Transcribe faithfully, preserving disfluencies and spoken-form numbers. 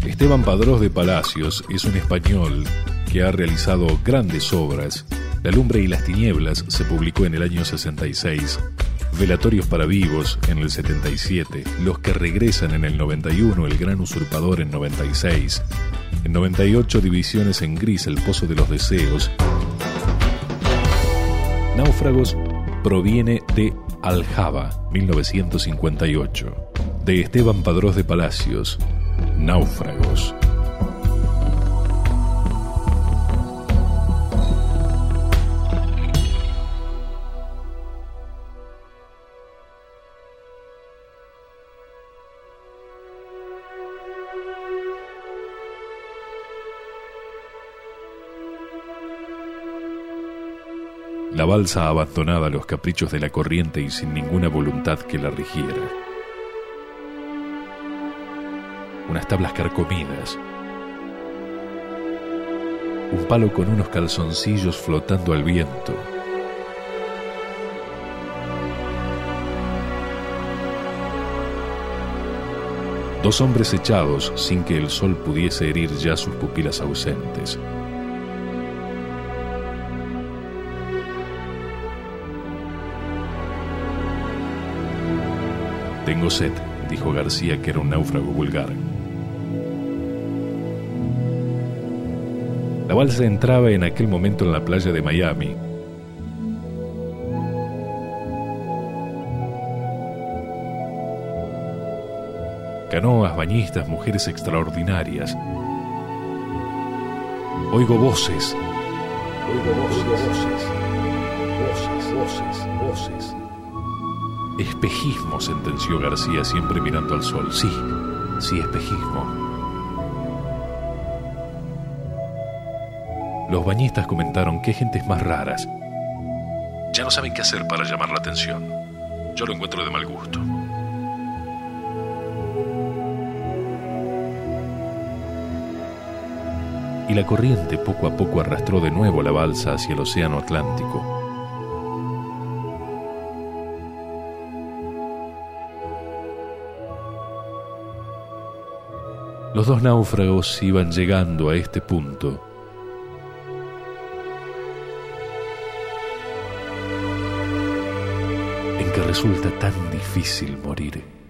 Esteban Padrós de Palacios es un español que ha realizado grandes obras. La lumbre y las tinieblas se publicó en el año sesenta y seis, Velatorios para vivos en el setenta y siete, Los que regresan en el noventa y uno, El gran usurpador en noventa y seis, en noventa y ocho Divisiones en gris, El pozo de los deseos. Náufragos proviene de Aljaba, mil novecientos cincuenta y ocho, de Esteban Padrós de Palacios, Náufragos. La balsa abandonada a los caprichos de la corriente y sin ninguna voluntad que la rigiera. Unas tablas carcomidas. Un palo con unos calzoncillos flotando al viento. Dos hombres echados sin que el sol pudiese herir ya sus pupilas ausentes. «Tengo sed», dijo García, que era un náufrago vulgar. La balsa entraba en aquel momento en la playa de Miami. Canoas, bañistas, mujeres extraordinarias. Oigo voces. Oigo voces, voces, voces, voces, voces. Espejismo, sentenció García, siempre mirando al sol. Sí, sí, espejismo. Los bañistas comentaron: qué gentes más raras. Ya no saben qué hacer para llamar la atención. Yo lo encuentro de mal gusto. Y la corriente poco a poco arrastró de nuevo la balsa hacia el océano Atlántico. Los dos náufragos iban llegando a este punto. En que resulta tan difícil morir.